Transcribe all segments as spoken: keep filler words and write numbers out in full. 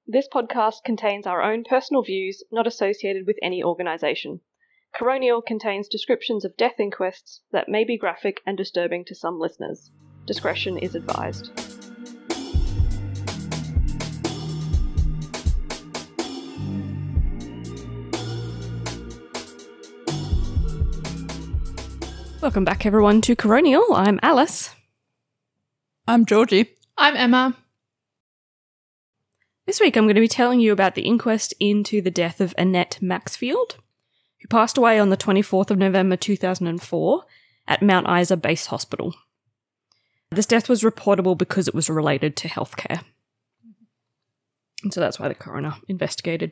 This podcast contains our own personal views, not associated with any organisation. Coronial contains descriptions of death inquests that may be graphic and disturbing to some listeners. Discretion is advised. Welcome back, everyone, to Coronial. I'm Alice. I'm Georgie. I'm Emma. This week I'm going to be telling you about the inquest into the death of Annette Maxfield, who passed away on the twenty-fourth of November two thousand four at Mount Isa Base Hospital. This death was reportable because it was related to healthcare. And so that's why the coroner investigated.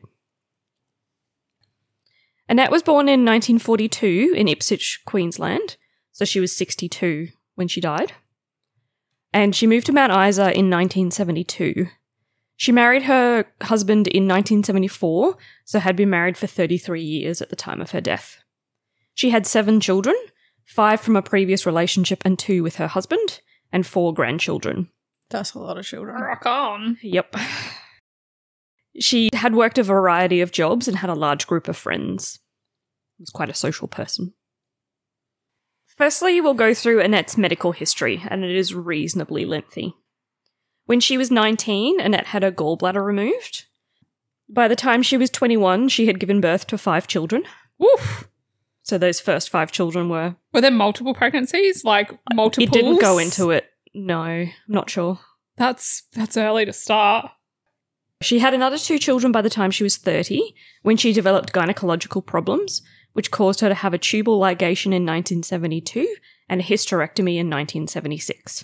Annette was born in nineteen forty-two in Ipswich, Queensland, so she was sixty-two when she died. And she moved to Mount Isa in nineteen seventy-two. She married her husband in nineteen seventy-four, so had been married for thirty-three years at the time of her death. She had seven children, five from a previous relationship and two with her husband, and four grandchildren. That's a lot of children. Rock on. Yep. She had worked a variety of jobs and had a large group of friends. She was quite a social person. Firstly, we'll go through Annette's medical history, and it is reasonably lengthy. When she was nineteen, Annette had her gallbladder removed. By the time she was twenty-one, she had given birth to five children. Woof. So those first five children were... Were there multiple pregnancies? Like multiple? It didn't go into it. No, I'm not sure. That's that's early to start. She had another two children by the time she was thirty, when she developed gynecological problems, which caused her to have a tubal ligation in nineteen seventy-two and a hysterectomy in nineteen seventy-six.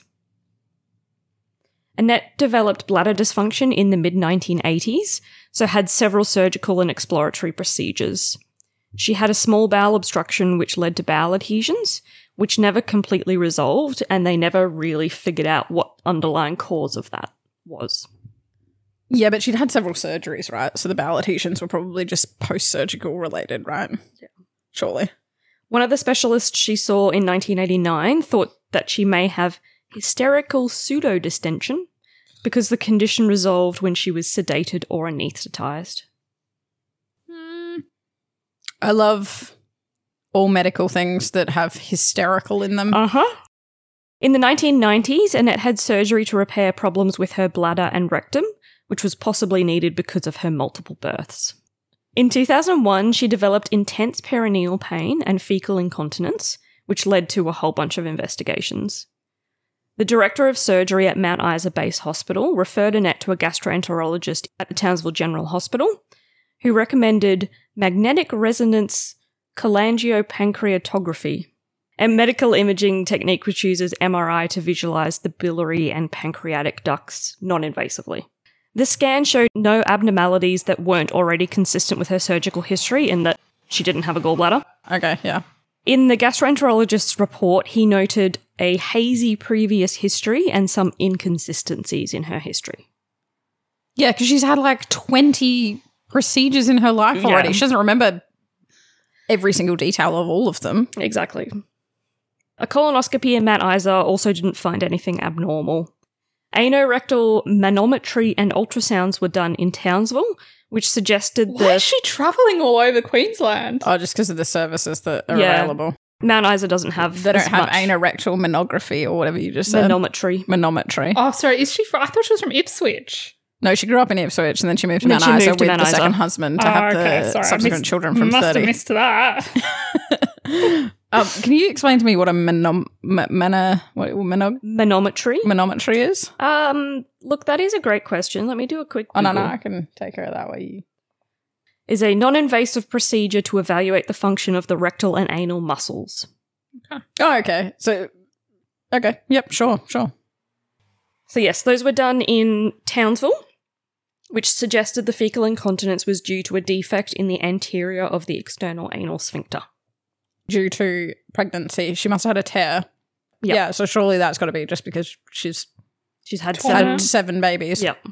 Annette developed bladder dysfunction in the mid nineteen eighties, so had several surgical and exploratory procedures. She had a small bowel obstruction which led to bowel adhesions, which never completely resolved, and they never really figured out what underlying cause of that was. Yeah, but she'd had several surgeries, right? So the bowel adhesions were probably just post-surgical related, right? Yeah. Surely. One of the specialists she saw in nineteen eighty-nine thought that she may have hysterical pseudo-distension because the condition resolved when she was sedated or anaesthetised. Mm. I love all medical things that have hysterical in them. Uh-huh. In the nineteen nineties, Annette had surgery to repair problems with her bladder and rectum, which was possibly needed because of her multiple births. In two thousand one, she developed intense perineal pain and fecal incontinence, which led to a whole bunch of investigations. The director of surgery at Mount Isa Base Hospital referred Annette to a gastroenterologist at the Townsville General Hospital, who recommended magnetic resonance cholangiopancreatography, a medical imaging technique which uses M R I to visualise the biliary and pancreatic ducts non-invasively. The scan showed no abnormalities that weren't already consistent with her surgical history in that she didn't have a gallbladder. Okay, yeah. In the gastroenterologist's report, he noted a hazy previous history and some inconsistencies in her history. Yeah, because she's had like twenty procedures in her life already. Yeah. She doesn't remember every single detail of all of them. Exactly. A colonoscopy in Mount Isa also didn't find anything abnormal. Anorectal manometry and ultrasounds were done in Townsville, which suggested Why that is she travelling all over Queensland? Oh, just because of the services that are Yeah. available. Mount Isa doesn't have They don't as have much anorectal monography or whatever you just said. manometry. Manometry. Oh, sorry. Is she? From, I thought she was from Ipswich. No, she grew up in Ipswich and then she moved to And then Mount she Isa moved to with Mount the Isa. second husband to Oh, have okay, the sorry, I subsequent missed- children from must thirty. have missed that. um, can you explain to me what a manom- ma- mana- what, manog- Manometry? manometry is? Um, look, that is a great question. Let me do a quick Oh, no, no, Google. I can take care of that way. Is a non-invasive procedure to evaluate the function of the rectal and anal muscles. Oh, okay. So, okay. Yep, sure, sure. So yes, those were done in Townsville, which suggested the fecal incontinence was due to a defect in the anterior of the external anal sphincter. Due to pregnancy, she must have had a tear. Yep. Yeah, so surely that's got to be just because she's She's had Torn. seven. had seven babies. Yep.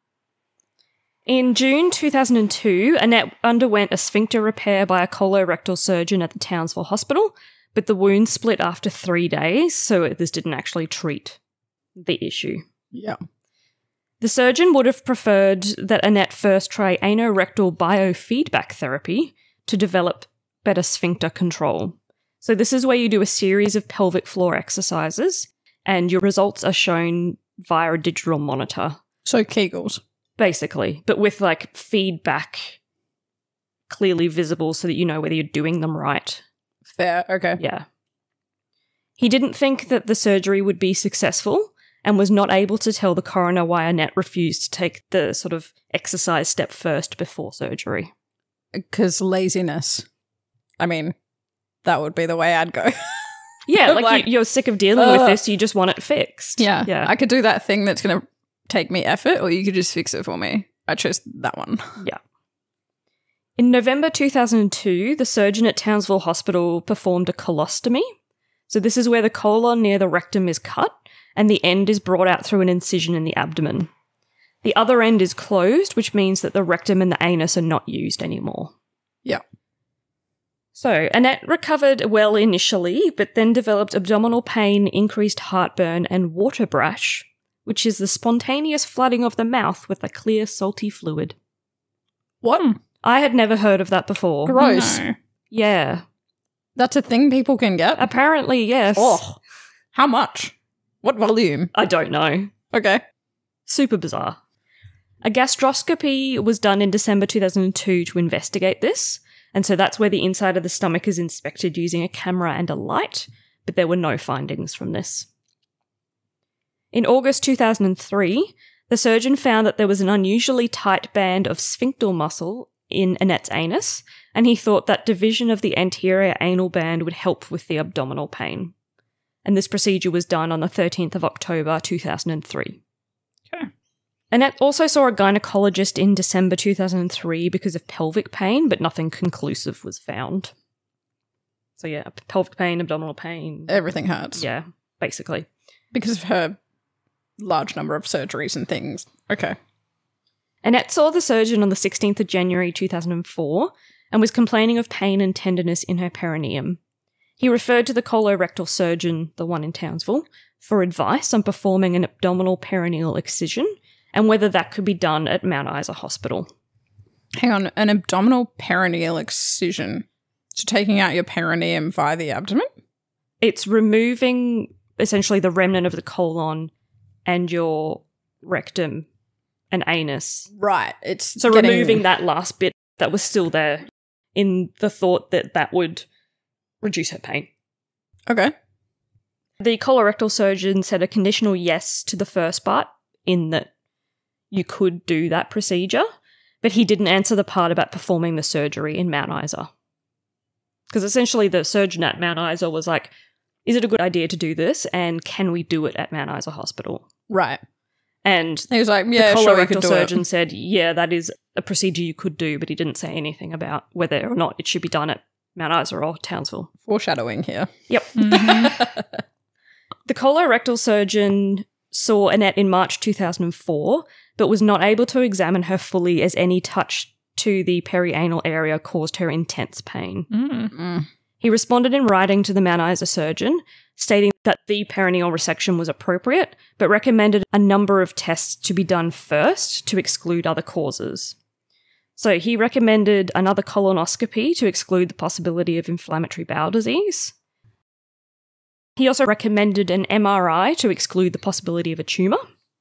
In June two thousand two, Annette underwent a sphincter repair by a colorectal surgeon at the Townsville Hospital, but the wound split after three days, so this didn't actually treat the issue. Yeah. The surgeon would have preferred that Annette first try anorectal biofeedback therapy to develop better sphincter control. So this is where you do a series of pelvic floor exercises and your results are shown via a digital monitor. So Kegels. Basically, but with like feedback clearly visible so that you know whether you're doing them right. Fair, okay. Yeah. He didn't think that the surgery would be successful and was not able to tell the coroner why Annette refused to take the sort of exercise step first before surgery. Because laziness. I mean, that would be the way I'd go. Yeah, like, Like, you, you're sick of dealing uh, with this, you just want it fixed. Yeah. Yeah. I could do that thing that's going to take me effort, or you could just fix it for me. I chose that one. Yeah. In November two thousand two, the surgeon at Townsville Hospital performed a colostomy. So this is where the colon near the rectum is cut and the end is brought out through an incision in the abdomen. The other end is closed, which means that the rectum and the anus are not used anymore. Yeah. So Annette recovered well initially, but then developed abdominal pain, increased heartburn, and water brash, which is the spontaneous flooding of the mouth with a clear, salty fluid. What? I had never heard of that before. Gross. No. Yeah. That's a thing people can get? Apparently, yes. Oh. How much? What volume? I don't know. Okay. Super bizarre. A gastroscopy was done in December two thousand two to investigate this, and so that's where the inside of the stomach is inspected using a camera and a light, but there were no findings from this. In August two thousand three, the surgeon found that there was an unusually tight band of sphincter muscle in Annette's anus, and he thought that division of the anterior anal band would help with the abdominal pain. And this procedure was done on the thirteenth of October two thousand three. Okay. Annette also saw a gynecologist in December two thousand three because of pelvic pain, but nothing conclusive was found. So yeah, pelvic pain, abdominal pain. Everything hurts. Yeah, basically. Because of her large number of surgeries and things. Okay. Annette saw the surgeon on the sixteenth of January two thousand four and was complaining of pain and tenderness in her perineum. He referred to the colorectal surgeon, the one in Townsville, for advice on performing an abdominal perineal excision and whether that could be done at Mount Isa Hospital. Hang on, an abdominal perineal excision. So taking out your perineum via the abdomen? It's removing essentially the remnant of the colon and your rectum and anus. Right. It's So getting- removing that last bit that was still there in the thought that that would reduce her pain. Okay. The colorectal surgeon said a conditional yes to the first part in that you could do that procedure, but he didn't answer the part about performing the surgery in Mount Isa. Because essentially the surgeon at Mount Isa was like, is it a good idea to do this? And can we do it at Mount Isa Hospital? Right. And He was like, yeah, the sure, we colorectal could do surgeon it. said, yeah, that is a procedure you could do, but he didn't say anything about whether or not it should be done at Mount Isa or Townsville. Foreshadowing here. Yep. Mhm. The colorectal surgeon saw Annette in March two thousand four, but was not able to examine her fully as any touch to the perianal area caused her intense pain. Mm. Mm. He responded in writing to the Mount Isa surgeon, stating that the perineal resection was appropriate, but recommended a number of tests to be done first to exclude other causes. So he recommended another colonoscopy to exclude the possibility of inflammatory bowel disease. He also recommended an M R I to exclude the possibility of a tumour,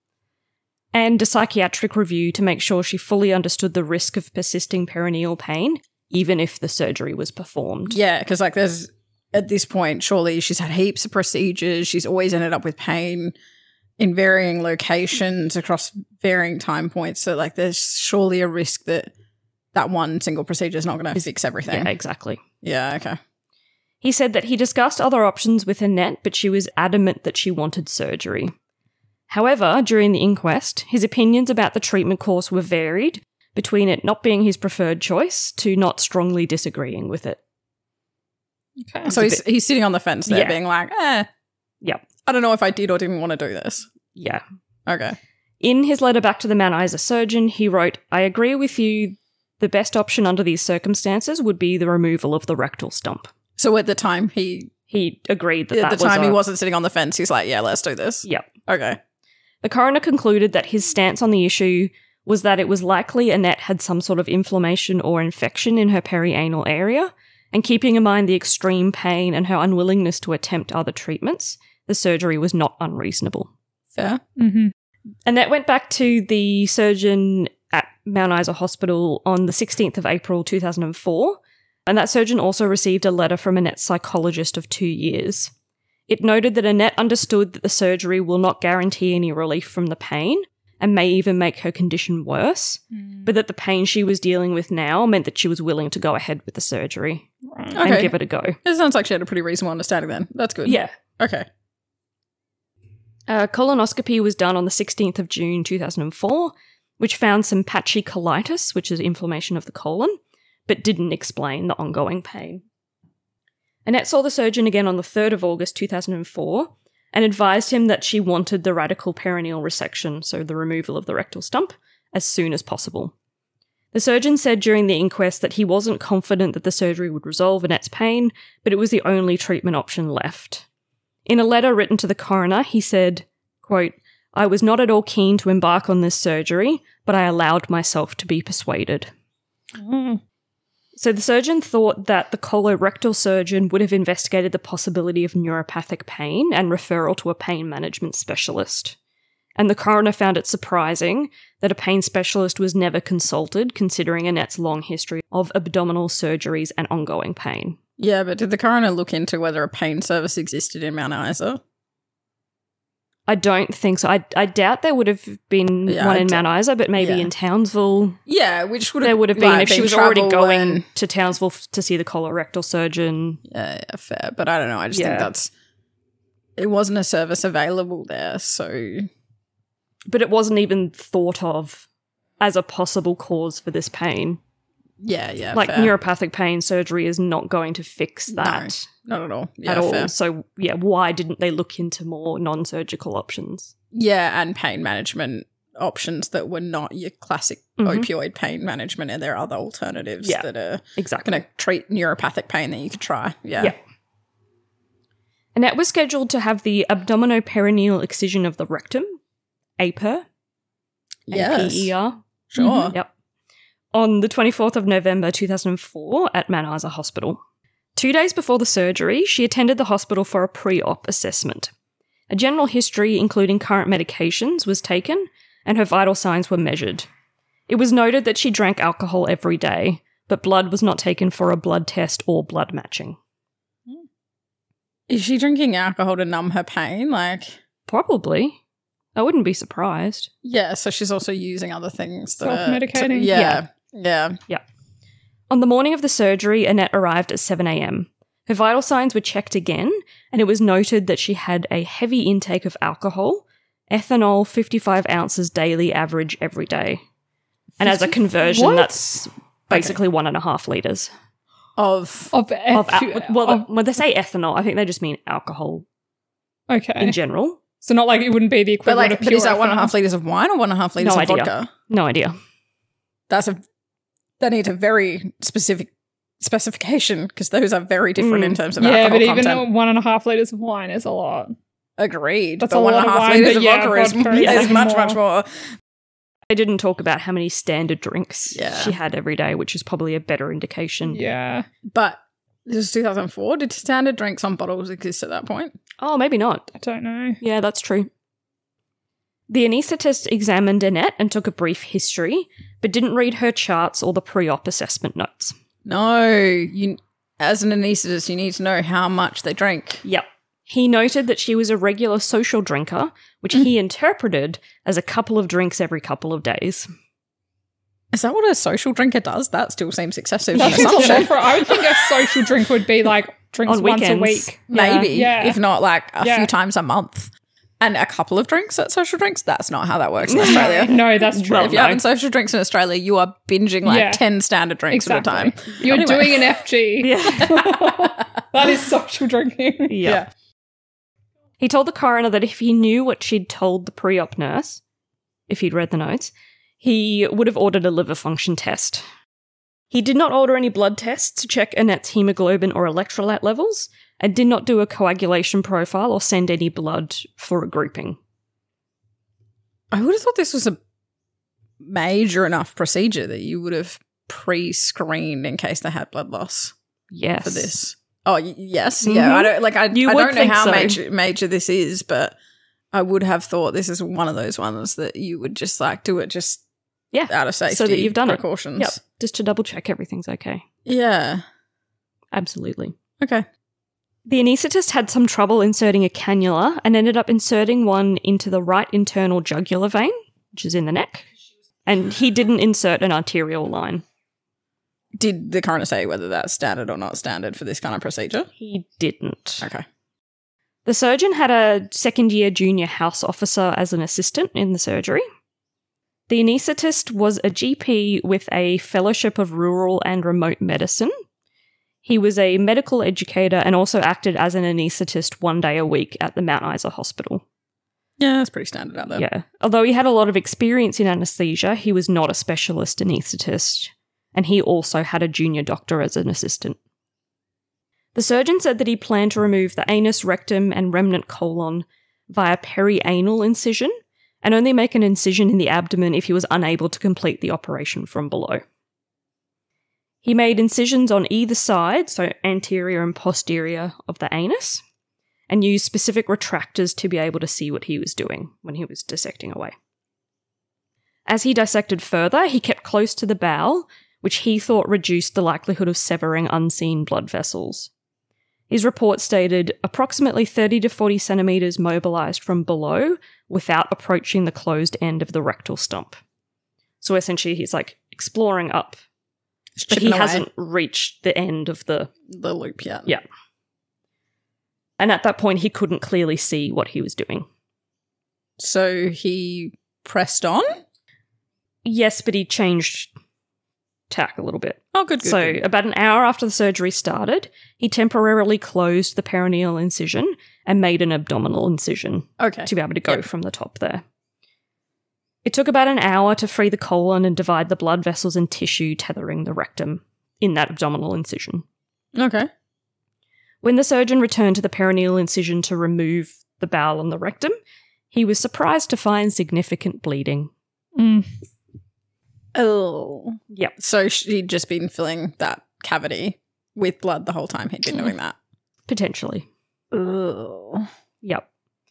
and a psychiatric review to make sure she fully understood the risk of persisting perineal pain, even if the surgery was performed. Yeah, because like there's, at this point, surely she's had heaps of procedures. She's always ended up with pain in varying locations across varying time points. So like there's surely a risk that that one single procedure is not going to fix everything. Yeah, exactly. Yeah, okay. He said that he discussed other options with Annette, but she was adamant that she wanted surgery. However, during the inquest, his opinions about the treatment course were varied, between it not being his preferred choice to not strongly disagreeing with it. Okay. So he's, he's sitting on the fence there Yeah. being like, eh, Yep. I don't know if I did or didn't want to do this. Yeah. Okay. In his letter back to the Mount Isa surgeon, he wrote, I agree with you. The best option under these circumstances would be the removal of the rectal stump. So at the time he, He agreed that at that the was time a- he wasn't sitting on the fence, he's like, yeah, let's do this. Yep. Okay. The coroner concluded that his stance on the issue was that it was likely Annette had some sort of inflammation or infection in her perianal area, and keeping in mind the extreme pain and her unwillingness to attempt other treatments, the surgery was not unreasonable. Fair. Mm-hmm. Annette went back to the surgeon at Mount Isa Hospital on the sixteenth of April two thousand four, and that surgeon also received a letter from Annette's psychologist of two years. It noted that Annette understood that the surgery will not guarantee any relief from the pain, and may even make her condition worse, mm. but that the pain she was dealing with now meant that she was willing to go ahead with the surgery right. and Okay. give it a go. It sounds like she had a pretty reasonable understanding then. That's good. Yeah. Okay. A colonoscopy was done on the sixteenth of June two thousand four, which found some patchy colitis, which is inflammation of the colon, but didn't explain the ongoing pain. Annette saw the surgeon again on the third of August two thousand four, and advised him that she wanted the radical perineal resection, so the removal of the rectal stump, as soon as possible. The surgeon said during the inquest that he wasn't confident that the surgery would resolve Annette's pain, but it was the only treatment option left. In a letter written to the coroner, he said, quote, "I was not at all keen to embark on this surgery, but I allowed myself to be persuaded." Mm. So the surgeon thought that the colorectal surgeon would have investigated the possibility of neuropathic pain and referral to a pain management specialist. And the coroner found it surprising that a pain specialist was never consulted, considering Annette's long history of abdominal surgeries and ongoing pain. Yeah, but did the coroner look into whether a pain service existed in Mount Isa? I don't think so. I, I doubt there would have been Yeah, one I in d- Mount Isa, but maybe yeah. in Townsville Yeah, which would have there would have been like, if she been was already travel going and- to Townsville f- to see the colorectal surgeon. Yeah, yeah, fair. But I don't know. I just Yeah. think that's it wasn't a service available there, so But it wasn't even thought of as a possible cause for this pain. yeah, yeah. like fair. neuropathic pain surgery is not going to fix that Not at all. Yeah, at all. fair. So yeah, why didn't they look into more non-surgical options? Yeah, and pain management options that were not your classic Mhm. opioid pain management, and there are other alternatives Yeah. that are Exactly. going to treat neuropathic pain that you could try. Yeah. Yeah. Annette was scheduled to have the abdominoperineal excision of the rectum, A P E R, Yes. A P E R. Sure. Yep. On the twenty-fourth of November two thousand four at Mount Isa Hospital. Two days before the surgery, she attended the hospital for a pre-op assessment. A general history, including current medications, was taken, and her vital signs were measured. It was noted that she drank alcohol every day, but blood was not taken for a blood test or blood matching. Is she drinking alcohol to numb her pain? Like, Probably. I wouldn't be surprised. yeah, so she's also using other things that are- Self-medicating? Yeah. Yeah. On the morning of the surgery, Annette arrived at seven a.m. Her vital signs were checked again, and it was noted that she had a heavy intake of alcohol, ethanol fifty-five ounces daily average every day. And as a conversion, What? that's basically one and a half litres. Of Of, Of F- al- well, of- when they say ethanol, I think they just mean alcohol okay. in general. So not like it wouldn't be the but equivalent like of but pure is that one and a ethanol. half litres of wine or one and a half litres No of idea. vodka? No idea. That's a that needs a very specific specification because those are very different Mm. in terms of Yeah, alcohol but even content. one and a half liters of wine is a lot. Agreed. That's but a one lot and a of half wine, litres but of yeah, vodka is, vodka is is much, more. much more. They didn't talk about how many standard drinks Yeah. she had every day, which is probably a better indication. Yeah. But this is two thousand four. Did standard drinks on bottles exist at that point? Oh, maybe not. I don't know. Yeah, that's true. The anaesthetist examined Annette and took a brief history, but didn't read her charts or the pre-op assessment notes. No. You, as an anaesthetist, you need to know how much they drink. Yep. He noted that she was a regular social drinker, which he interpreted as a couple of drinks every couple of days. Is that what a social drinker does? That still seems excessive. That an seems a lot assumption. for, I would think a social drink would be like drinks On once a weekends. week. Maybe, Yeah. if not like a Yeah. few times a month. And a couple of drinks at social drinks? That's not how that works in Australia. No, that's true. Well, If you're no. having social drinks in Australia, you are binging like Yeah. ten standard drinks exactly. at a time. You're Anyway. doing an F G. Yeah. That is social drinking. Yeah. He told the coroner that if he knew what she'd told the pre-op nurse, if he'd read the notes, he would have ordered a liver function test. He did not order any blood tests to check Annette's hemoglobin or electrolyte levels, and did not do a coagulation profile or send any blood for a grouping. Seems a lot for, I would think a social drink would be like drinks once a week. Yeah. Yeah. He told the coroner that if he knew what she'd told the pre-op nurse, if he'd read the notes, he would have ordered a liver function test. He did not order any blood tests to check Annette's hemoglobin or electrolyte levels, and did not do a coagulation profile or send any blood for a grouping. I would have thought this was a major enough procedure that you would have pre-screened in case they had blood loss Yes. for this. Oh, y- yes. Mhm. Yeah. I don't like. I, You I would don't know think how so. major, major this is, but I would have thought this is one of those ones that you would just like do it just Yeah. out of safety, So that you've done it. precautions. Yep. Just to double check everything's okay. Yeah. Absolutely. Okay. The anaesthetist had some trouble inserting a cannula and ended up inserting one into the right internal jugular vein, which is in the neck. And he didn't insert an arterial line. Did the coroner say whether that's standard or not standard for this kind of procedure? He didn't. Okay. The surgeon had a second year junior house officer as an assistant in the surgery. The anaesthetist was a G P with a Fellowship of Rural and Remote Medicine. He was a medical educator and also acted as an anaesthetist one day a week at the Mount Isa Hospital. Yeah, that's pretty standard out there. Yeah. Although he had a lot of experience in anaesthesia, he was not a specialist anaesthetist, and he also had a junior doctor as an assistant. The surgeon said that he planned to remove the anus, rectum, and remnant colon via perianal incision, and only make an incision in the abdomen if he was unable to complete the operation from below. He made incisions on either side, so anterior and posterior of the anus, and used specific retractors to be able to see what he was doing when he was dissecting away. As he dissected further, he kept close to the bowel, which he thought reduced the likelihood of severing unseen blood vessels. His report stated approximately thirty to forty centimetres mobilised from below without approaching the closed end of the rectal stump. So essentially he's like exploring up, Just but he chipping away hasn't reached the end of the... the loop yet. Yeah. And at that point he couldn't clearly see what he was doing. So he pressed on? Yes, but he changed tack a little bit. Oh, good, good. So, good. about an hour after the surgery started, he temporarily closed the perineal incision and made an abdominal incision Okay. to be able to go Yep. from the top there. It took about an hour to free the colon and divide the blood vessels and tissue tethering the rectum in that abdominal incision. Okay. When the surgeon returned to the perineal incision to remove the bowel and the rectum, he was surprised to find significant bleeding. Mm. Oh. Yep. So she'd just been filling that cavity with blood the whole time he'd been doing that. Potentially. Oh. Yep.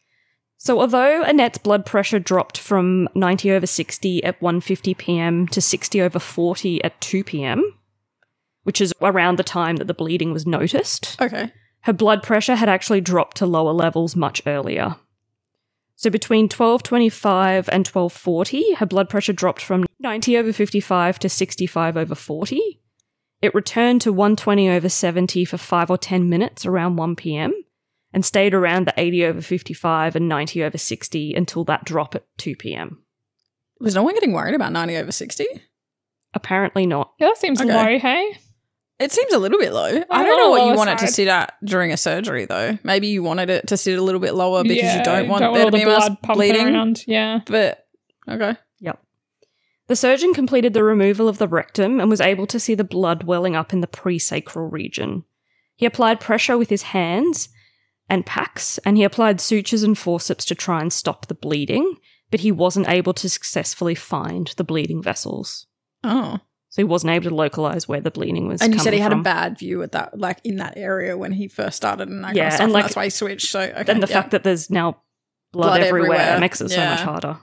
So although Annette's blood pressure dropped from ninety over sixty at one fifty p.m. to sixty over forty at two p.m., which is around the time that the bleeding was noticed, Okay. her blood pressure had actually dropped to lower levels much earlier. So between twelve twenty-five and twelve forty, her blood pressure dropped from ninety over fifty-five to sixty-five over forty. It returned to one twenty over seventy for five or ten minutes around one p.m. and stayed around the eighty over fifty-five and ninety over sixty until that drop at two p.m. Was no one getting worried about ninety over sixty? Apparently not. Yeah, that seems Okay. low, hey? It seems a little bit low. I don't on know the what you lower want it to side. sit at during a surgery, though. Maybe you wanted it to sit a little bit lower because Yeah, you don't want don't there all to be the much blood pumping bleeding. around. Yeah. But, okay. Yep. The surgeon completed the removal of the rectum and was able to see the blood welling up in the presacral region. He applied pressure with his hands and packs, and he applied sutures and forceps to try and stop the bleeding, but he wasn't able to successfully find the bleeding vessels. Oh. So he wasn't able to localize where the bleeding was And you coming said he had from. a bad view at that, like in that area when he first started and that kind Yeah, of stuff. and, And, like- that's why he switched. So, okay. And the yeah. fact that there's now blood, Blood everywhere, everywhere. makes it so Yeah. much harder.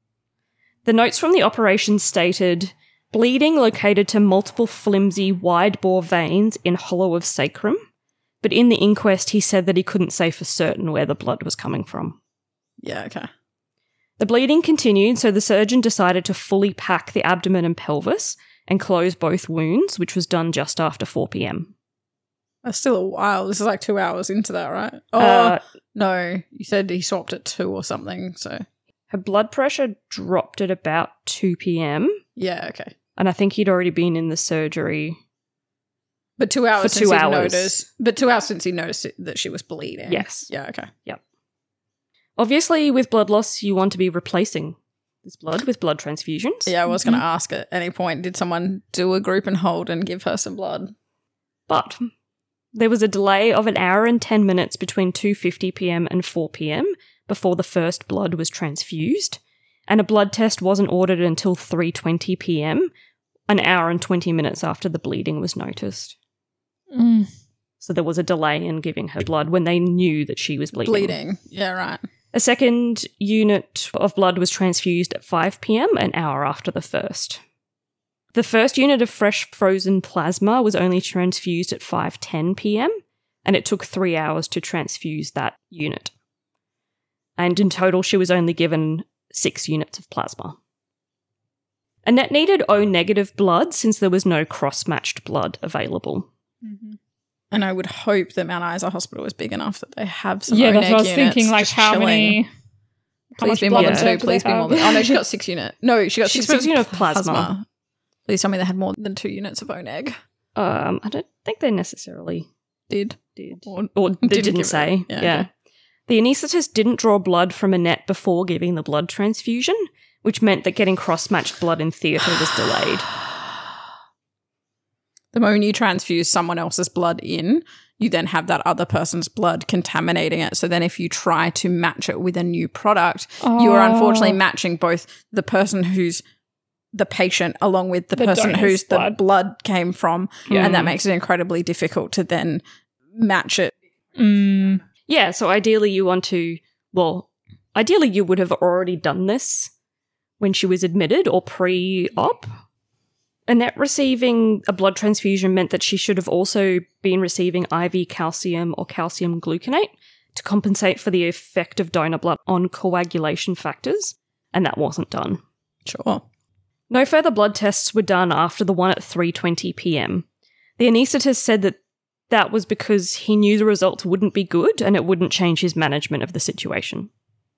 The notes from the operation stated, bleeding located to multiple flimsy wide-bore veins in hollow of sacrum, but in the inquest he said that he couldn't say for certain where the blood was coming from. Yeah, okay. The bleeding continued, so the surgeon decided to fully pack the abdomen and pelvis and close both wounds, which was done just after four p.m. That's still a while. This is like two hours into that, right? Oh, Uh, no. You said he swapped at two or something. So, her blood pressure dropped at about two p.m., yeah, okay. and I think he'd already been in the surgery. But two hours For since two he hours. noticed. But two hours since he noticed it, that she was bleeding. Yes. Yeah, okay. Obviously, with blood loss, you want to be replacing this blood with blood transfusions. Yeah, I was going to ask at any point, did someone do a group and hold and give her some blood? But there was a delay of an hour and ten minutes between two fifty p.m. and four p.m. before the first blood was transfused, and a blood test wasn't ordered until three twenty p.m., an hour and twenty minutes after the bleeding was noticed. Mm. So there was a delay in giving her blood when they knew that she was bleeding. Bleeding. Yeah, right. A second unit of blood was transfused at five p.m., an hour after the first. The first unit of fresh frozen plasma was only transfused at five ten p.m., and it took three hours to transfuse that unit. And in total, she was only given six units of plasma. Annette needed O-negative blood since there was no cross-matched blood available. Mm-hmm. And I would hope that Mount Isa Hospital is big enough that they have some Yeah, that's O-neg what I was units thinking, like just how chilling. many... How Please much be blood more than Yeah. two. do they Please be more have? than... Oh, no, she got six units. No, she got Six six, units of plasma. Please tell me they had more than two units of O-neg. Um, I don't think they necessarily Did. did. Or, Or they Didn't didn't, give it. say. Yeah, Yeah. okay. The anaesthetist didn't draw blood from Annette before giving the blood transfusion, which meant that getting cross-matched blood in theatre was delayed. the moment you transfuse someone else's blood in, you then have that other person's blood contaminating it. So then if you try to match it with a new product, you are unfortunately Oh. matching both the person who's the patient along with the, The person donor's whose blood. the blood came from. Yeah. And that makes it incredibly difficult to then match it. Mm. Yeah, so ideally you want to, well, ideally you would have already done this when she was admitted or pre-op. Annette receiving a blood transfusion meant that she should have also been receiving I V calcium or calcium gluconate to compensate for the effect of donor blood on coagulation factors, and that wasn't done. Sure. No further blood tests were done after the one at three twenty p.m. The anaesthetist said that that was because he knew the results wouldn't be good and it wouldn't change his management of the situation.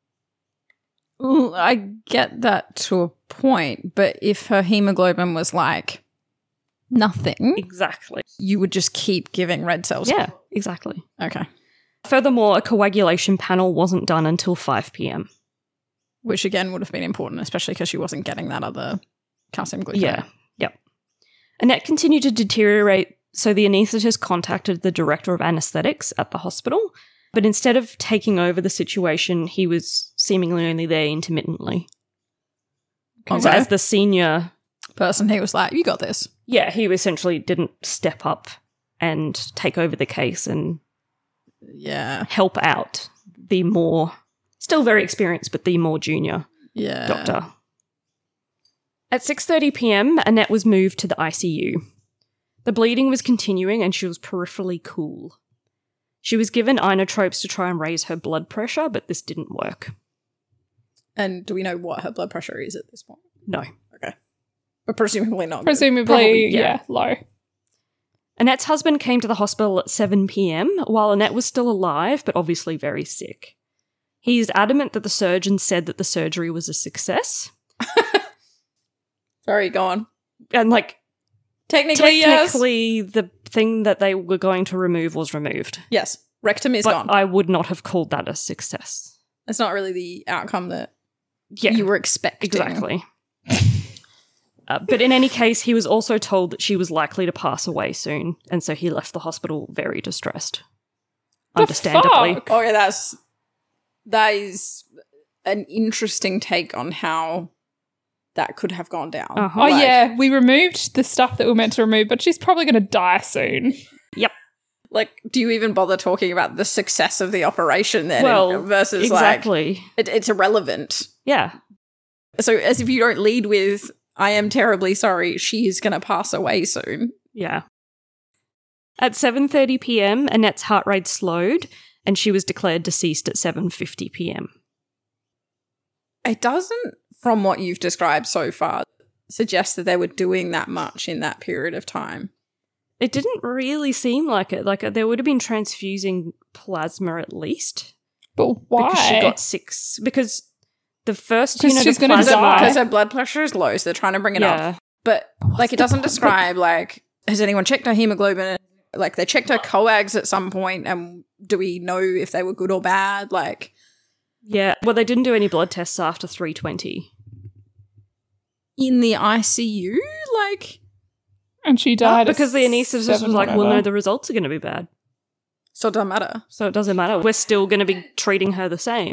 Ooh, I get that to a point, but if her hemoglobin was like nothing, Exactly. you would just keep giving red cells. Yeah, exactly. Okay. Furthermore, a coagulation panel wasn't done until five p.m. Which again would have been important, especially because she wasn't getting that other calcium gluconate. Yeah, yep. Annette continued to deteriorate, so the anaesthetist contacted the director of anaesthetics at the hospital, but instead of taking over the situation, he was seemingly only there intermittently. Okay. So as the senior, person, he was like, you got this. yeah, he essentially didn't step up and take over the case and Yeah. help out the more, still very experienced, but the more junior Yeah. doctor. At six thirty p.m, Annette was moved to the I C U. The bleeding was continuing and she was peripherally cool. She was given inotropes to try and raise her blood pressure, but this didn't work. And do we know what her blood pressure is at this point? No. Okay. But presumably not. good. Presumably, Probably, yeah. yeah. low. Annette's husband came to the hospital at seven p.m, while Annette was still alive, but obviously very sick. He's adamant that the surgeon said that the surgery was a success. Sorry, go on. And, like, Technically, yes. technically, the thing that they were going to remove was removed. Yes. Rectum is But gone. I would not have called that a success. It's not really the outcome that Yeah, you were expecting. exactly. uh, but in any case, he was also told that she was likely to pass away soon, and so he left the hospital very distressed. The Understandably. fuck? Oh, yeah, that's that is an interesting take on how that could have gone down. Uh-huh. Oh, Like- yeah. We removed the stuff that we were meant to remove, but she's probably going to die soon. Like, do you even bother talking about the success of the operation then? Well, versus exactly. like it, it's irrelevant. Yeah. So as if you don't lead with, I am terribly sorry, she is going to pass away soon. Yeah. At seven thirty p.m, Annette's heart rate slowed, and she was declared deceased at seven fifty p.m. It doesn't, from what you've described so far, suggest that they were doing that much in that period of time. It didn't really seem like it. Like, there would have been transfusing plasma at least. But why? Because she got six. Because the first Because unit she's of gonna plasma. die. Because her blood pressure is low, so they're trying to bring it up. yeah. But like, it the doesn't point? describe like, has anyone checked her hemoglobin? Like, they checked her coags at some point, and do we know if they were good or bad? Like, Yeah. Well, they didn't do any blood tests after three twenty. in the I C U, like, And she died at Because the anaesthetist was seven like, well, whatever. no, the results are going to be bad. so it doesn't matter. So it doesn't matter. We're still going to be treating her the same.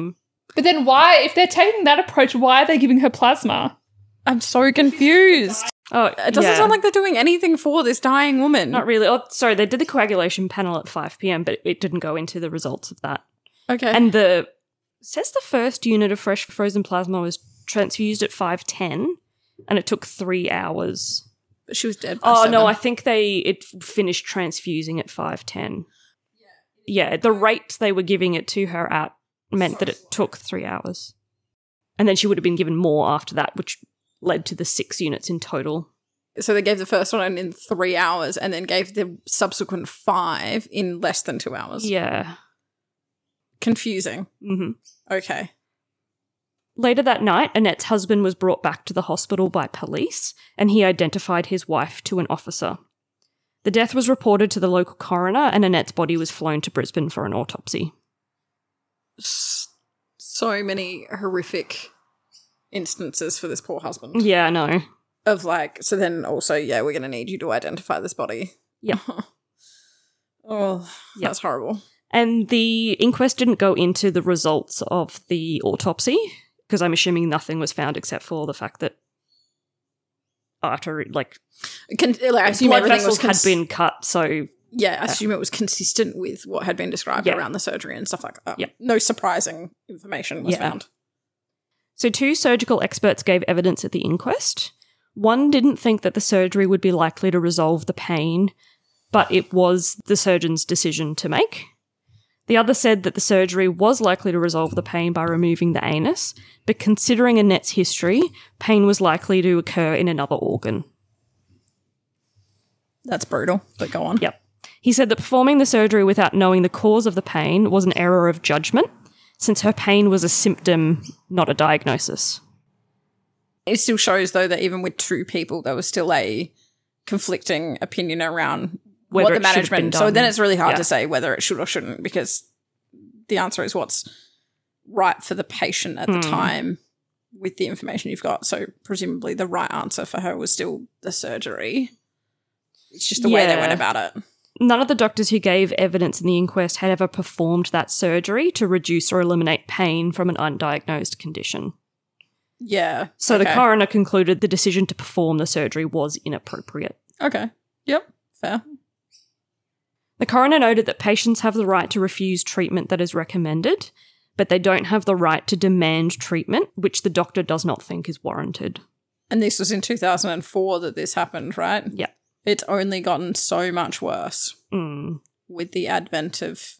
But then why, if they're taking that approach, why are they giving her plasma? I'm so confused. Oh, It doesn't yeah. sound like they're doing anything for this dying woman. Not really. Oh, sorry, they did the coagulation panel at five p.m., but it didn't go into the results of that. Okay. And the says the first unit of fresh frozen plasma was transfused at five ten, and it took three hours. But she was dead by Oh seven. no, I think they it finished transfusing at five ten. Yeah, the rate they were giving it to her at meant that it took three hours, and then she would have been given more after that, which led to the six units in total. So they gave the first one in three hours and then gave the subsequent five in less than two hours. Yeah. Confusing. hmm Okay. Later that night, Annette's husband was brought back to the hospital by police, and he identified his wife to an officer. The death was reported to the local coroner, and Annette's body was flown to Brisbane for an autopsy. S- So many horrific instances for this poor husband. Yeah, I know. Of like, so then also, yeah, we're going to need you to identify this body. Yeah. Oh, Yep. that's horrible. And the inquest didn't go into the results of the autopsy, because I'm assuming nothing was found except for the fact that artery, like, Con- like I assume blood everything was vessels cons- had been cut, so Yeah, I assume it was consistent with what had been described Yeah. around the surgery and stuff like that. Yeah. No surprising information was Yeah. found. So two surgical experts gave evidence at the inquest. One didn't think that the surgery would be likely to resolve the pain, but it was the surgeon's decision to make. The other said that the surgery was likely to resolve the pain by removing the anus, but considering Annette's history, pain was likely to occur in another organ. That's brutal, but go on. Yep. He said that performing the surgery without knowing the cause of the pain was an error of judgment, since her pain was a symptom, not a diagnosis. It still shows, though, that even with two people, there was still a conflicting opinion around Whether what the it should have been management. So done. then it's really hard Yeah. to say whether it should or shouldn't, because the answer is what's right for the patient at the Hmm. time with the information you've got. So presumably the right answer for her was still the surgery. It's just the way they Yeah. went about it. None of the doctors who gave evidence in the inquest had ever performed that surgery to reduce or eliminate pain from an undiagnosed condition. Yeah. So the okay. coroner concluded the decision to perform the surgery was inappropriate. Okay. Yep. Fair. The coroner noted that patients have the right to refuse treatment that is recommended, but they don't have the right to demand treatment, which the doctor does not think is warranted. And this was in two thousand four that this happened, right? Yeah. It's only gotten so much worse Mm. with the advent of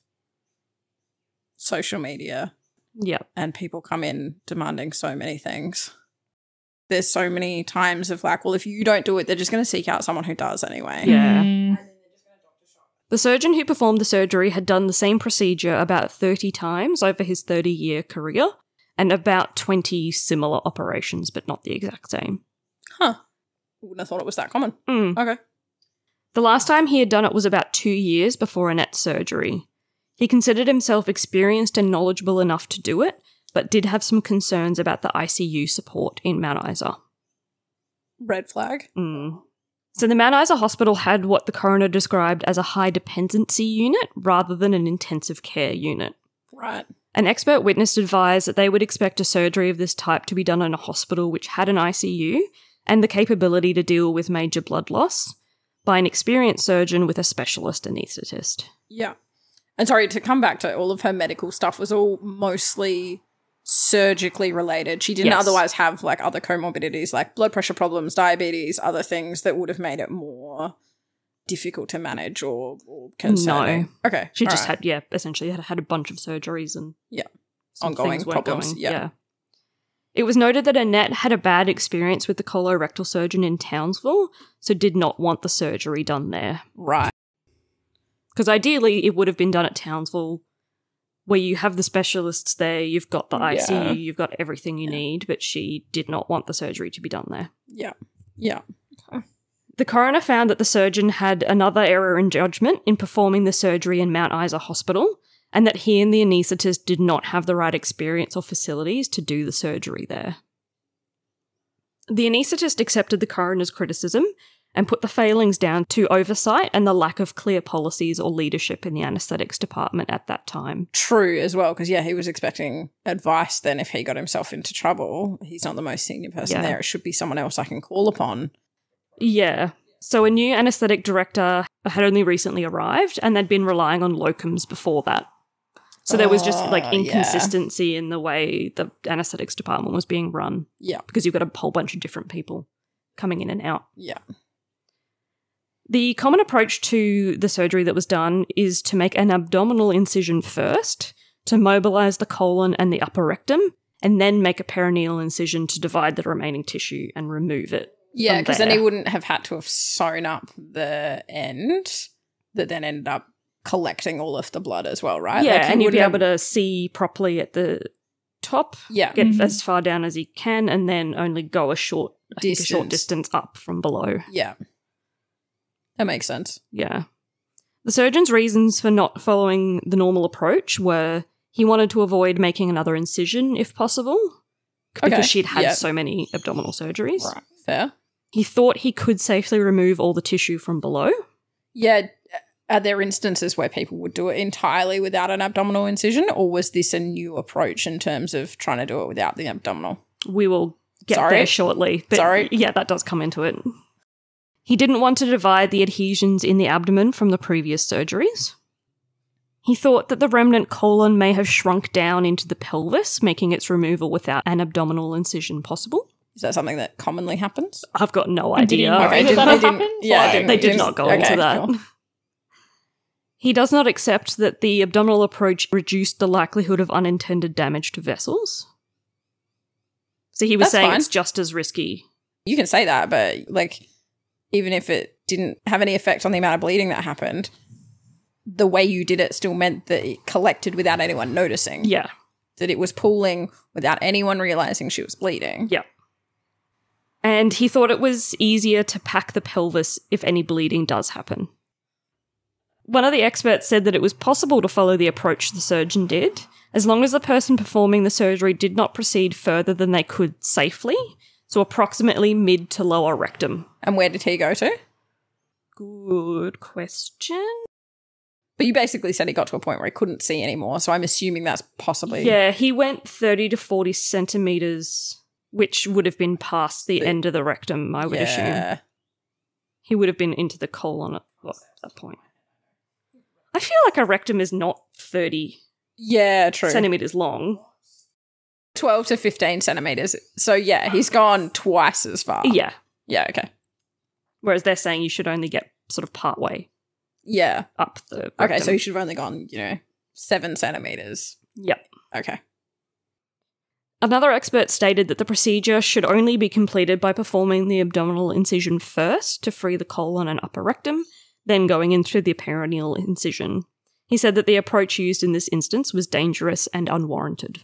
social media Yeah. and people come in demanding so many things. There's so many times of like, well, if you don't do it, they're just going to seek out someone who does anyway. Yeah. Mm. The surgeon who performed the surgery had done the same procedure about thirty times over his thirty-year career, and about twenty similar operations, but not the exact same. Huh. Wouldn't have thought it was that common. Mm. Okay. The last time he had done it was about two years before Annette's surgery. He considered himself experienced and knowledgeable enough to do it, but did have some concerns about the I C U support in Mount Isa. Red flag. Mm. So the Mount Isa Hospital had what the coroner described as a high dependency unit rather than an intensive care unit. Right. An expert witness advised that they would expect a surgery of this type to be done in a hospital which had an I C U and the capability to deal with major blood loss by an experienced surgeon with a specialist anaesthetist. Yeah. And sorry, to come back to all of her medical stuff was all mostly surgically related. She didn't Yes. otherwise have like other comorbidities like blood pressure problems, diabetes, other things that would have made it more difficult to manage or, or concerning. No. Okay. She all just right. had, yeah, essentially had had a bunch of surgeries and Yeah. some Ongoing things weren't problems, going. yeah. It was noted that Annette had a bad experience with the colorectal surgeon in Townsville, so did not want the surgery done there. Right. Because ideally, it would have been done at Townsville, where you have the specialists there, you've got the I C U, Yeah. you've got everything you Yeah. need, but she did not want the surgery to be done there. Yeah. Yeah. The coroner found that the surgeon had another error in judgment in performing the surgery in Mount Isa Hospital, and that he and the anaesthetist did not have the right experience or facilities to do the surgery there. The anaesthetist accepted the coroner's criticism, and put the failings down to oversight and the lack of clear policies or leadership in the anaesthetics department at that time. True as well, because, yeah, he was expecting advice then if he got himself into trouble. He's not the most senior person Yeah. there. It should be someone else I can call upon. Yeah. So a new anaesthetic director had only recently arrived, and they'd been relying on locums before that. So there was just like Oh, yeah. inconsistency in the way the anaesthetics department was being run, Yeah, because you've got a whole bunch of different people coming in and out. yeah. The common approach to the surgery that was done is to make an abdominal incision first, to mobilize the colon and the upper rectum, and then make a perineal incision to divide the remaining tissue and remove it. Yeah, from because then he there. wouldn't have had to have sewn up the end that then ended up collecting all of the blood as well, right? Yeah, Like, he and you'd be wouldn't able have- to see properly at the top, Yeah. get Mhm. as far down as you can, and then only go a short, I think a short Distance. distance up from below. Yeah. That makes sense. Yeah. The surgeon's reasons for not following the normal approach were he wanted to avoid making another incision if possible, because Okay, she'd had yeah. so many abdominal surgeries. Right. Fair. He thought he could safely remove all the tissue from below. Yeah. Are there instances where people would do it entirely without an abdominal incision, or was this a new approach in terms of trying to do it without the abdominal? We will get Sorry? there shortly. But Sorry? Yeah, that does come into it. He didn't want to divide the adhesions in the abdomen from the previous surgeries. He thought that the remnant colon may have shrunk down into the pelvis, making its removal without an abdominal incision possible. Is that something that commonly happens? I've got no And did he idea. know Okay, that did- that they had didn't- happened? yeah, Like, didn't- They did Just- not go okay, into that. cool. He does not accept that the abdominal approach reduced the likelihood of unintended damage to vessels. So he was That's saying fine. it's just as risky. You can say that, but like, even if it didn't have any effect on the amount of bleeding that happened, the way you did it still meant that it collected without anyone noticing. Yeah. That it was pooling without anyone realizing she was bleeding. Yeah. And he thought it was easier to pack the pelvis if any bleeding does happen. One of the experts said that it was possible to follow the approach the surgeon did, as long as the person performing the surgery did not proceed further than they could safely, so approximately mid to lower rectum. And where did he go to? Good question. But you basically said he got to a point where he couldn't see anymore, so I'm assuming that's possibly... Yeah, he went thirty to forty centimetres, which would have been past the end of the rectum, I would assume. Yeah. He would have been into the colon at what, that point. I feel like a rectum is not thirty Yeah, true. centimetres long. twelve to fifteen centimeters. So yeah, he's gone twice as far. Yeah. Yeah, okay. Whereas they're saying you should only get sort of part way Yeah. up the rectum. Okay, so he should have only gone, you know, seven centimeters. Yep. Okay. Another expert stated that the procedure should only be completed by performing the abdominal incision first to free the colon and upper rectum, then going in through the perineal incision. He said that the approach used in this instance was dangerous and unwarranted.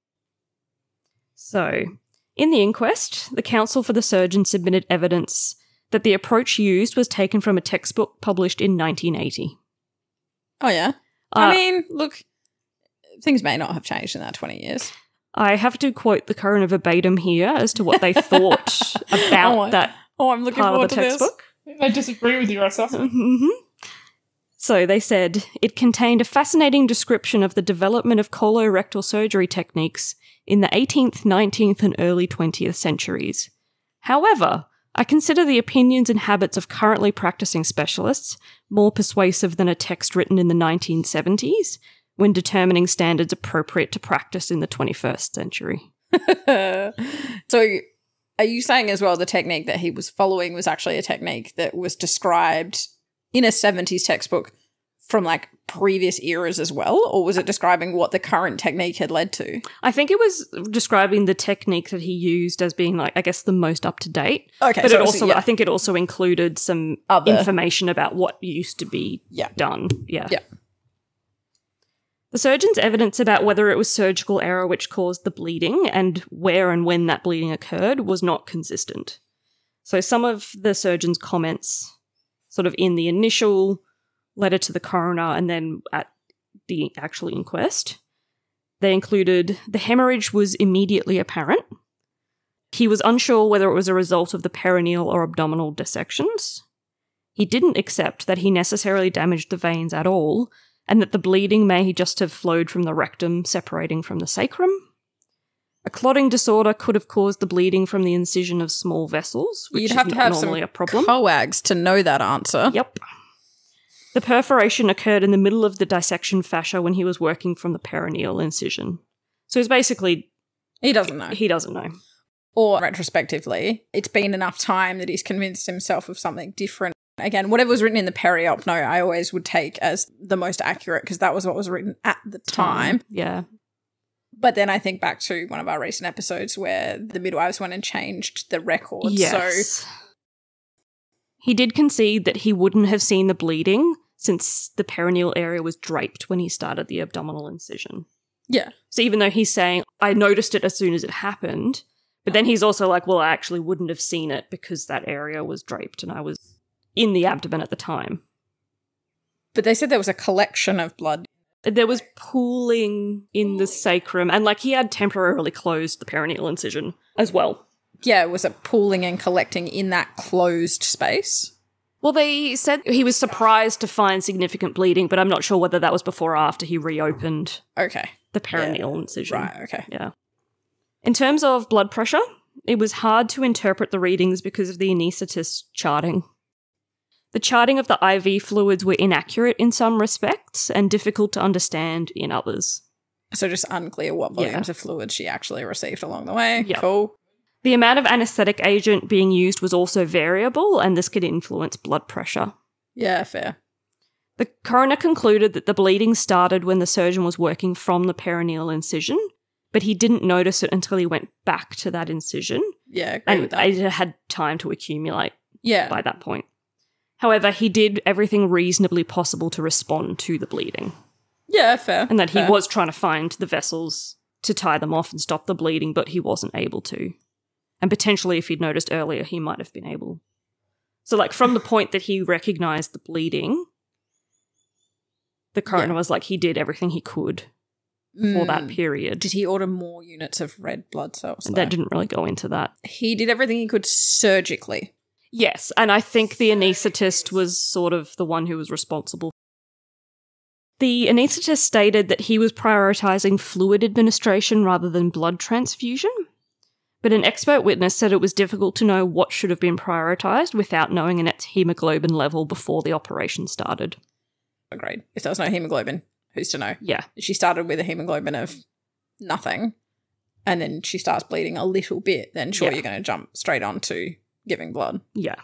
So, in the inquest, the counsel for the surgeon submitted evidence that the approach used was taken from a textbook published in nineteen eighty. Oh, yeah. Uh, I mean, look, things may not have changed in that twenty years. I have to quote the current verbatim here as to what they thought about Oh, that Oh, I'm looking part of forward the to this. textbook. I disagree with your assessment. Mhm. So they said it contained a fascinating description of the development of colorectal surgery techniques in the eighteenth, nineteenth, and early twentieth centuries. However, I consider the opinions and habits of currently practicing specialists more persuasive than a text written in the nineteen seventies when determining standards appropriate to practice in the twenty-first century. So, are you saying as well the technique that he was following was actually a technique that was described in a seventies textbook from like previous eras as well? Or was it describing what the current technique had led to? I think it was describing the technique that he used as being, like, I guess, the most up to date. Okay, But so it it was- also, yeah. I think it also included some Other- information about what used to be Yeah. done. Yeah. Yeah. The surgeon's evidence about whether it was surgical error which caused the bleeding and where and when that bleeding occurred was not consistent. So some of the surgeon's comments, sort of in the initial letter to the coroner and then at the actual inquest, they included the hemorrhage was immediately apparent. He was unsure whether it was a result of the perineal or abdominal dissections. He didn't accept that he necessarily damaged the veins at all, and that the bleeding may just have flowed from the rectum separating from the sacrum. A clotting disorder could have caused the bleeding from the incision of small vessels, which You'd is have to not have normally some a problem. coags to know that answer. Yep. The perforation occurred in the middle of the dissection fascia when he was working from the perineal incision. So it's basically... He doesn't know. He doesn't know. Or retrospectively, it's been enough time that he's convinced himself of something different. Again, whatever was written in the peri-op note, I always would take as the most accurate because that was what was written at the time. Yeah. But then I think back to one of our recent episodes where the midwives went and changed the records. Yes. So he did concede that he wouldn't have seen the bleeding since the perineal area was draped when he started the abdominal incision. yeah. So even though he's saying, I noticed it as soon as it happened, but then he's also like, well, I actually wouldn't have seen it because that area was draped and I was in the abdomen at the time. But they said there was a collection of blood. There was pooling in the sacrum, and like he had temporarily closed the perineal incision as well. Yeah, was it pooling and collecting in that closed space? Well, they said he was surprised to find significant bleeding, but I'm not sure whether that was before or after he reopened Okay. the perineal incision. Right, okay. Yeah. In terms of blood pressure, it was hard to interpret the readings because of the anaesthetist's charting. The charting of the I V fluids were inaccurate in some respects and difficult to understand in others. So just unclear what volumes of fluid she actually received along the way. Yep. Cool. The amount of anaesthetic agent being used was also variable, and this could influence blood pressure. Yeah, fair. The coroner concluded that the bleeding started when the surgeon was working from the perineal incision, but he didn't notice it until he went back to that incision, Yeah, agree and with that. it had time to accumulate yeah. by that point. However, he did everything reasonably possible to respond to the bleeding, Yeah, fair. and that he fair. was trying to find the vessels to tie them off and stop the bleeding, but he wasn't able to. And potentially, if he'd noticed earlier, he might have been able. So, like, from the point that he recognised the bleeding, the coroner Yeah. was like, he did everything he could for that Mm. period. Did he order more units of red blood cells? And though? that didn't really go into that. He did everything he could surgically. Yes, and I think the anaesthetist was sort of the one who was responsible. The anaesthetist stated that he was prioritising fluid administration rather than blood transfusion, but an expert witness said it was difficult to know what should have been prioritised without knowing Annette's haemoglobin level before the operation started. Agreed. If there was no hemoglobin, who's to know? Yeah. She started with a hemoglobin of nothing, and then she starts bleeding a little bit, then sure, Yeah. you're going to jump straight on to giving blood. Yeah.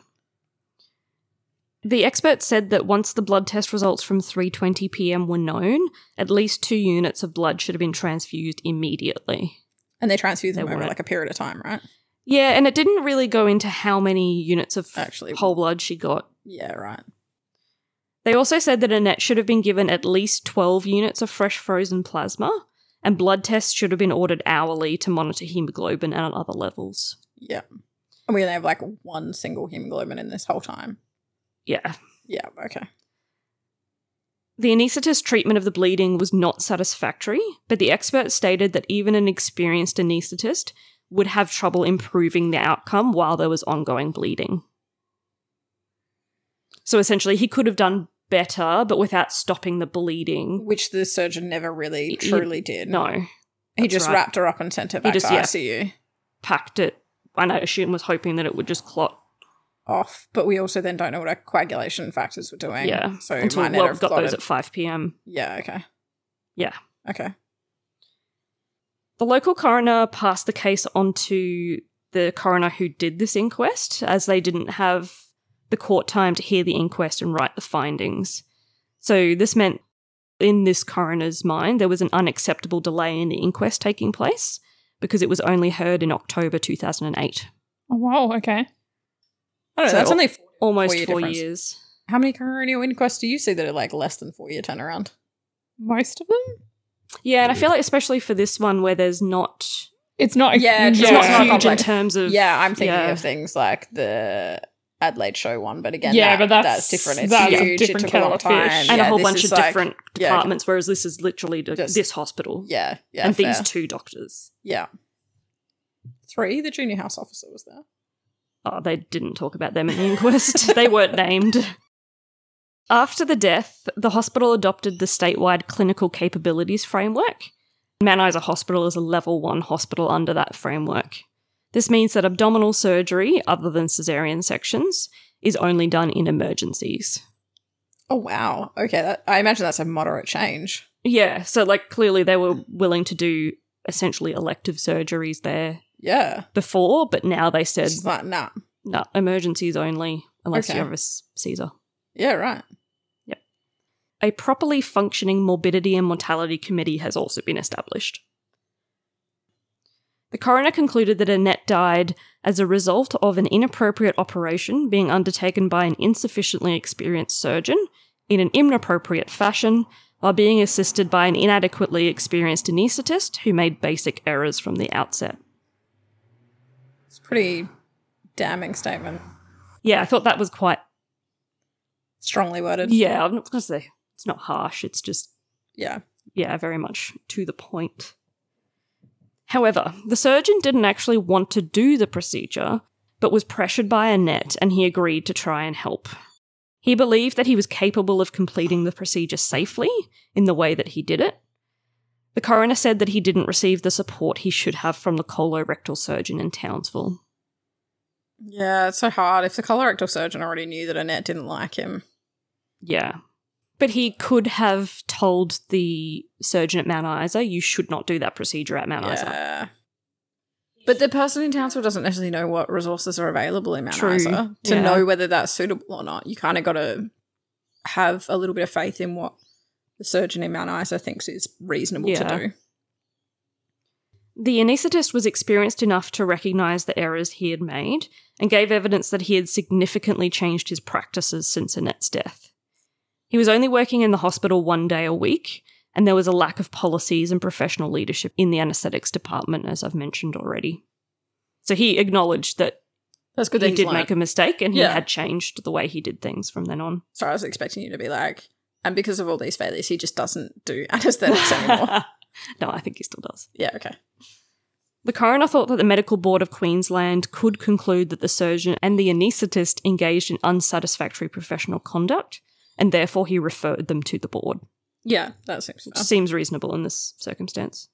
The expert said that once the blood test results from three twenty p.m. were known, at least two units of blood should have been transfused immediately. And they transfuse them They over weren't. like a period of time, right? Yeah, and it didn't really go into how many units of Actually. whole blood she got. Yeah, right. They also said that Annette should have been given at least twelve units of fresh frozen plasma, and blood tests should have been ordered hourly to monitor hemoglobin and other levels. Yeah. And we only have like one single hemoglobin in this whole time. Yeah. Yeah, okay. The anaesthetist's treatment of the bleeding was not satisfactory, but the expert stated that even an experienced anaesthetist would have trouble improving the outcome while there was ongoing bleeding. So essentially, he could have done better, but without stopping the bleeding. Which the surgeon never really He- truly did. No. He that's just right. wrapped her up and sent her back just- to yeah. I C U. Packed it, and I assume was hoping that it would just clot. Off. But we also then don't know what our coagulation factors were doing. Yeah. So Until might not well, have got clotted. those at five p.m. Yeah, okay. Yeah. Okay. The local coroner passed the case on to the coroner who did this inquest, as they didn't have the court time to hear the inquest and write the findings. So this meant, in this coroner's mind, there was an unacceptable delay in the inquest taking place, because it was only heard in October two thousand eight. Oh, wow, okay. I don't know, So that's only four, Almost four-year four difference. years. How many coronial inquests do you see that are like less than four year turnaround? Most of them? Yeah, and I feel like especially for this one where there's not... It's not. Yeah, it's It's Yeah. not not huge in complex. terms of... Yeah, I'm thinking yeah. of things like the Adelaide show one, but again, Yeah, that, but that's- different. It's that's a huge. different it took a long kettle of time. fish. And Yeah, a whole this bunch is of like- different yeah, departments, whereas this is literally the, Just- this hospital Yeah, yeah, and fair. these two doctors. Yeah. Three, the junior house officer was there. Oh, they didn't talk about them in the inquest. They weren't named. After the death, the hospital adopted the statewide clinical capabilities framework. Mount Isa Hospital is a level one hospital under that framework. This means that abdominal surgery, other than caesarean sections, is only done in emergencies. Oh, wow. Okay, that, I imagine that's a moderate change. Yeah, so like clearly they were willing to do essentially elective surgeries there Yeah. before, but now they said, It's like, nah. no, emergencies only, unless Okay. you have a s- Caesar. Yeah, right. A properly functioning morbidity and mortality committee has also been established. The coroner concluded that Annette died as a result of an inappropriate operation being undertaken by an insufficiently experienced surgeon in an inappropriate fashion while being assisted by an inadequately experienced anaesthetist who made basic errors from the outset. It's a pretty damning statement. Yeah, I thought that was quite... Strongly worded. Yeah, I'm not going to say it's not harsh, it's just, Yeah. yeah, very much to the point. However, the surgeon didn't actually want to do the procedure, but was pressured by Annette and he agreed to try and help. He believed that he was capable of completing the procedure safely in the way that he did it. The coroner said that he didn't receive the support he should have from the colorectal surgeon in Townsville. Yeah, it's so hard. If the colorectal surgeon already knew that Annette didn't like him. Yeah. But he could have told the surgeon at Mount Isa, you should not do that procedure at Mount Isa. Yeah. But the person in Townsville doesn't necessarily know what resources are available in Mount True. Isa to Yeah. know whether that's suitable or not. You kind of got to have a little bit of faith in what the surgeon in Mount Isa thinks is reasonable Yeah. to do. The anaesthetist was experienced enough to recognise the errors he had made and gave evidence that he had significantly changed his practices since Annette's death. He was only working in the hospital one day a week, and there was a lack of policies and professional leadership in the anaesthetics department, as I've mentioned already. So he acknowledged that That's good that he he's did learnt. make a mistake and he Yeah. had changed the way he did things from then on. Sorry, I was expecting you to be like, and because of all these failures, he just doesn't do anesthetics anymore. No, I think he still does. Yeah, okay. The coroner thought that the Medical Board of Queensland could conclude that the surgeon and the anaesthetist engaged in unsatisfactory professional conduct, and therefore he referred them to the board. Yeah, that seems Which fair. seems reasonable in this circumstance.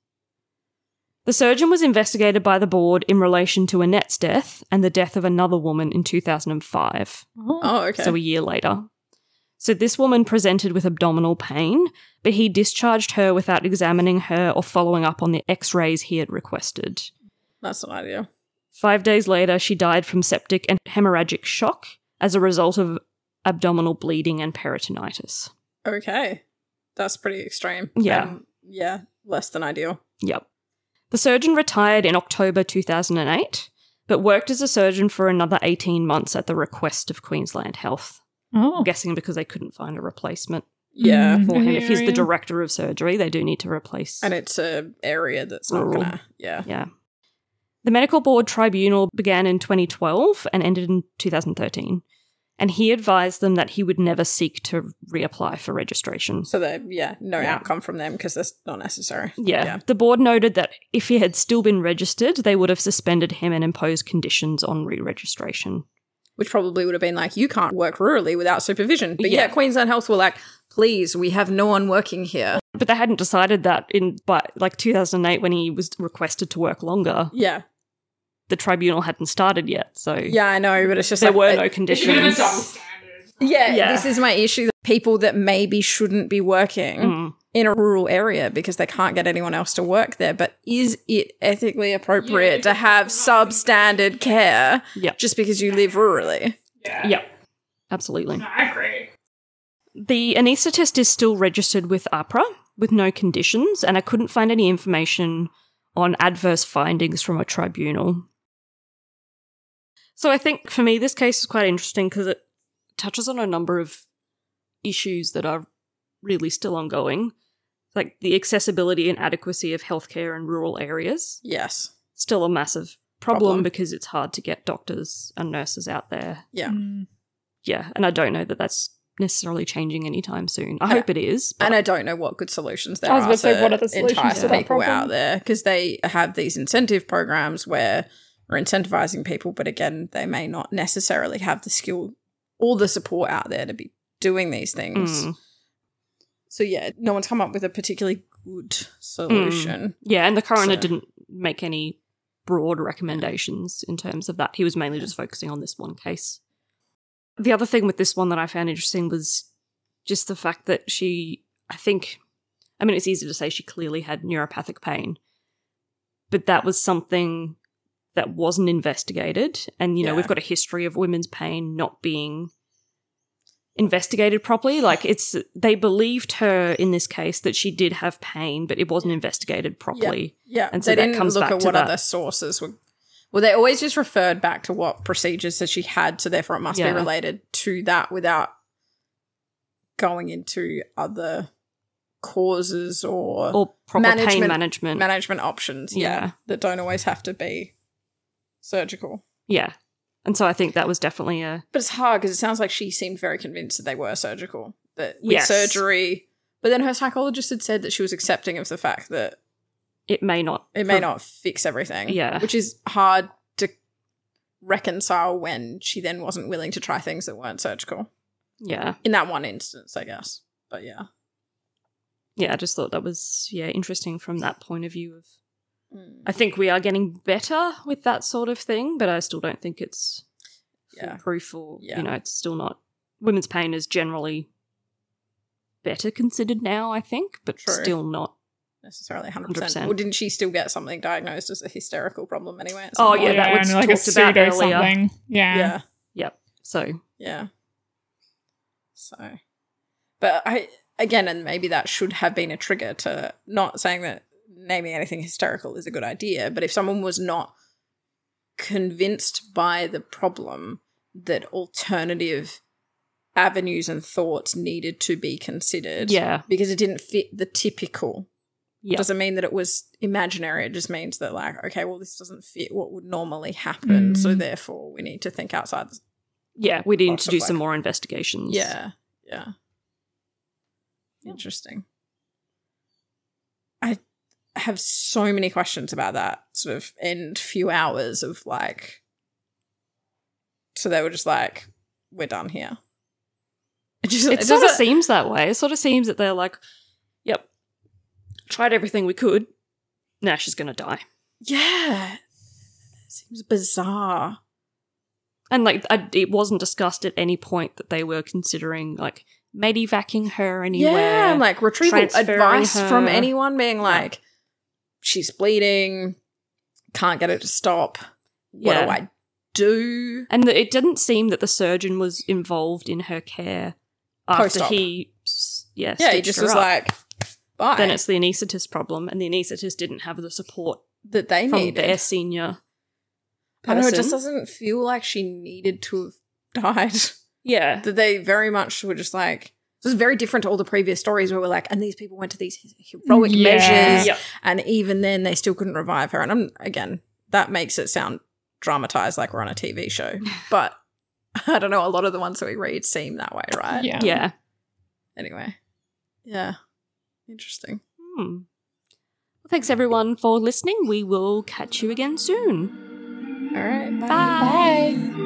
The surgeon was investigated by the board in relation to Annette's death and the death of another woman in two thousand five, Oh, okay. so a year later. So this woman presented with abdominal pain, but he discharged her without examining her or following up on the x-rays he had requested. That's not ideal. Five days later, she died from septic and hemorrhagic shock as a result of abdominal bleeding and peritonitis. Okay. That's pretty extreme. Yeah. Um, yeah, less than ideal. Yep. The surgeon retired in October two thousand eight, but worked as a surgeon for another eighteen months at the request of Queensland Health. Oh. I'm guessing because they couldn't find a replacement Yeah. Mm. for In him. the If he's the area. director of surgery, they do need to replace. And it's a area that's not Rural. gonna, yeah. Yeah. The Medical Board Tribunal began in twenty twelve and ended in two thousand thirteen, and he advised them that he would never seek to reapply for registration. So that, yeah, no Yeah. outcome from them because that's not necessary. Yeah. Yeah. The board noted that if he had still been registered, they would have suspended him and imposed conditions on re-registration. Which probably would have been like, you can't work rurally without supervision. But yeah, Yeah. Queensland Health were like, please, we have no one working here. But they hadn't decided that in by like two thousand eight when he was requested to work longer. Yeah. The tribunal hadn't started yet, so Yeah, I know, but it's just there like, were uh, no conditions. Yeah, Yeah. this is my issue. People that maybe shouldn't be working Mm. in a rural area because they can't get anyone else to work there. But is it ethically appropriate to have substandard care Yep. just because you live rurally? Yeah. Yep. Absolutely. I agree. The anaesthetist is still registered with A P R A with no conditions, and I couldn't find any information on adverse findings from a tribunal. So I think for me, this case is quite interesting because it touches on a number of issues that are really still ongoing, like the accessibility and adequacy of healthcare in rural areas. Yes. Still a massive problem, Problem. because it's hard to get doctors and nurses out there. Yeah. Mm. Yeah, and I don't know that that's necessarily changing anytime soon. I And- hope it is. But And I don't know what good solutions there I was are about to say, to what are the solutions entice to that people problem? out there, because they have these incentive programs where we're incentivizing people, but again, they may not necessarily have the skill or the support out there to be doing these things. Mm. So yeah, no one's come up with a particularly good solution. Yeah, and the coroner So- didn't make any broad recommendations in terms of that. He was mainly just focusing on this one case. The other thing with this one that I found interesting was just the fact that she, I think, I mean, it's easy to say she clearly had neuropathic pain, but that was something that wasn't investigated. And, you know, Yeah. we've got a history of women's pain not being investigated properly. Like, it's, they believed her in this case that she did have pain, but it wasn't investigated properly. Yeah, And so they that didn't comes look back at to what that. other sources were. Well, they always just referred back to what procedures that she had, so therefore it must Yeah. be related to that without going into other causes or, Or proper pain Management- management. management options. Yeah, Yeah. that don't always have to be surgical. yeah. And so I think that was definitely a, But it's hard because it sounds like she seemed very convinced that they were surgical, that with Yes. surgery. But then her psychologist had said that she was accepting of the fact that it may not. it may not fix everything. Yeah. Which is hard to reconcile when she then wasn't willing to try things that weren't surgical. Yeah. In that one instance, I guess. But yeah. Yeah, I just thought that was, yeah, interesting from that point of view of, Mm. I think we are getting better with that sort of thing, but I still don't think it's Yeah. foolproof or, Yeah. you know, it's still not, women's pain is generally better considered now, I think, but True. still not. Necessarily one hundred one hundred percent. percent. Well, didn't she still get something diagnosed as a hysterical problem anyway? at Oh, some yeah, point? that was and like a talked about pseudo earlier. something. Yeah. Yeah. Yep. So, Yeah. So, but I, again, and maybe that should have been a trigger to, not saying that naming anything hysterical is a good idea, but if someone was not convinced by the problem that alternative avenues and thoughts needed to be considered, yeah. because it didn't fit the typical, Yeah. doesn't mean that it was imaginary. It just means that, like, okay, well, this doesn't fit what would normally happen, so Mm. therefore we need to think outside the Yeah, we need Lots to of, do like- some more investigations. Yeah, yeah. Interesting. I have so many questions about that sort of end few hours of like, so they were just like, we're done here. It just It it sort of doesn't- seems that way. It sort of seems that they're like, yep, tried everything we could. Now she's going to die. yeah. It seems bizarre. And like, I, it wasn't discussed at any point that they were considering like medevacing her anywhere. Yeah, and like retrieval transferring advice her. from anyone being like, she's bleeding, can't get it to stop. What Yeah. do I do? And the, it didn't seem that the surgeon was involved in her care after Post-op. he, s- yeah, Yeah, he stitched just her was up. like, bye. Then it's the anaesthetist problem, and the anaesthetist didn't have the support that they from needed. their senior I know, it person. just doesn't feel like she needed to have died. Yeah, That they very much were just like, this is very different to all the previous stories where we're like, and these people went to these heroic Yeah. measures, Yep. and even then they still couldn't revive her. And I'm, again, that makes it sound dramatized like we're on a T V show. But I don't know, a lot of the ones that we read seem that way, right? Yeah. yeah. Anyway. Yeah. Interesting. Hmm. Well, thanks everyone for listening. We will catch you again soon. All right. Bye. Bye.